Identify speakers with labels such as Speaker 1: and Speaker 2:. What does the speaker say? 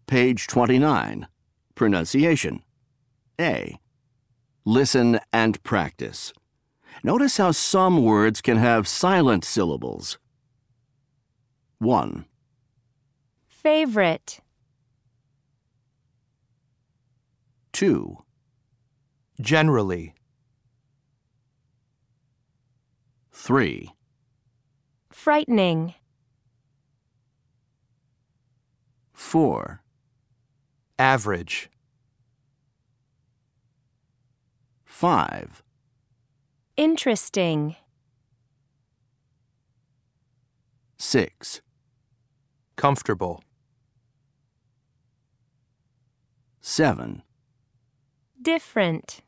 Speaker 1: Page 29. Pronunciation. A. Listen and practice. Notice how some words can have silent syllables. 1.
Speaker 2: Favorite.
Speaker 1: 2.
Speaker 3: Generally.
Speaker 1: 3.
Speaker 2: Frightening.
Speaker 1: 4.
Speaker 3: Average.
Speaker 1: 5.
Speaker 2: Interesting.
Speaker 1: 6.
Speaker 3: Comfortable.
Speaker 1: 7.
Speaker 2: Different.